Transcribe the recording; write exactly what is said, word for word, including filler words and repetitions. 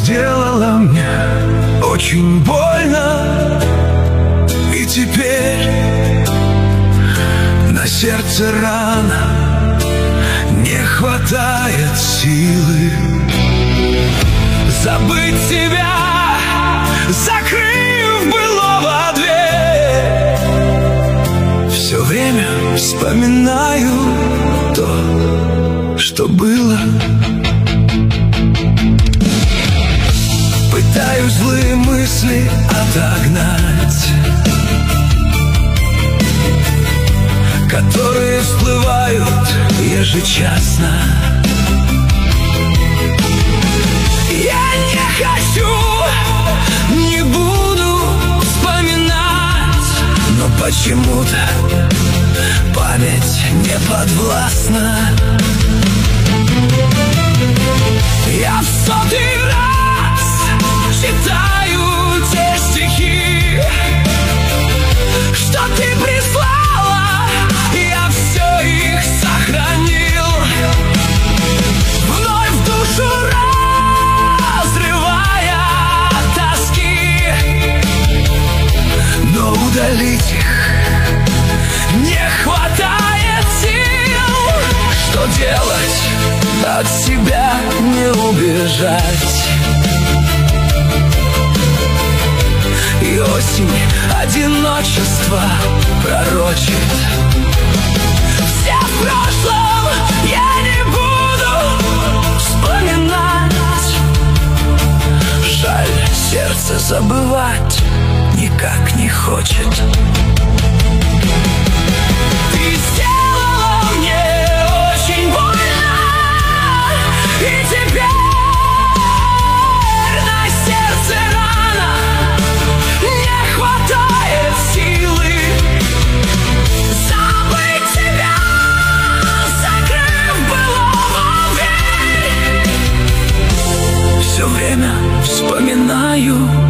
сделала мне очень больно. И теперь на сердце рана, не хватает силы забыть тебя, закрыв былого дверь. Все время вспоминаю то, что было. Пытаюсь злые мысли отогнать, которые всплывают ежечасно. Я не хочу, не буду вспоминать, но почему-то память не подвластна. Я в сотый раз читаю те стихи, что ты прислала, я все их сохранил. Вновь в душу разрывая тоски, но удалить их не хватает сил. Что делать? От себя не убежать. И осень одиночество пророчит. Все в прошлом, я не буду вспоминать. Жаль, сердце забывать никак не хочет. Ты сделала мне очень больно, и теперь на сердце рана, не хватает силы забыть тебя, закрыв былого дверь. Все время вспоминаю